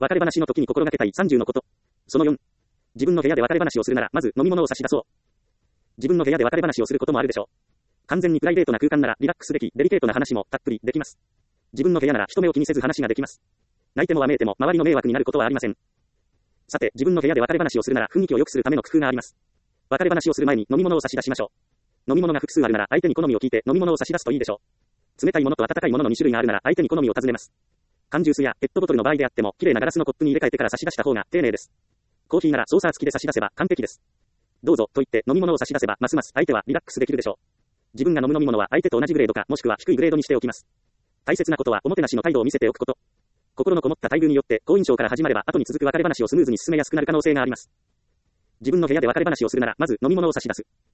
別れ話の時に心がけたい30のこと。その4。自分の部屋で別れ話をするなら、まず飲み物を差し出そう。自分の部屋で別れ話をすることもあるでしょう。完全にプライベートな空間ならリラックスでき、デリケートな話もたっぷりできます。自分の部屋なら人目を気にせず話ができます。泣いてもわめいても周りの迷惑になることはありません。さて、自分の部屋で別れ話をするなら雰囲気を良くするための工夫があります。別れ話をする前に飲み物を差し出しましょう。飲み物が複数あるなら相手に好みを聞いて飲み物を差し出すといいでしょう。冷たいものと温かいものの2種類があるなら相手に好みを尋ねます。缶ジュースやペットボトルの場合であっても、綺麗なガラスのコップに入れ替えてから差し出した方が丁寧です。コーヒーならソーサー付きで差し出せば完璧です。どうぞと言って飲み物を差し出せばますます相手はリラックスできるでしょう。自分が飲む飲み物は相手と同じグレードかもしくは低いグレードにしておきます。大切なことはおもてなしの態度を見せておくこと。心のこもった待遇によって好印象から始まれば後に続く別れ話をスムーズに進めやすくなる可能性があります。自分の部屋で別れ話をするならまず飲み物を差し出す。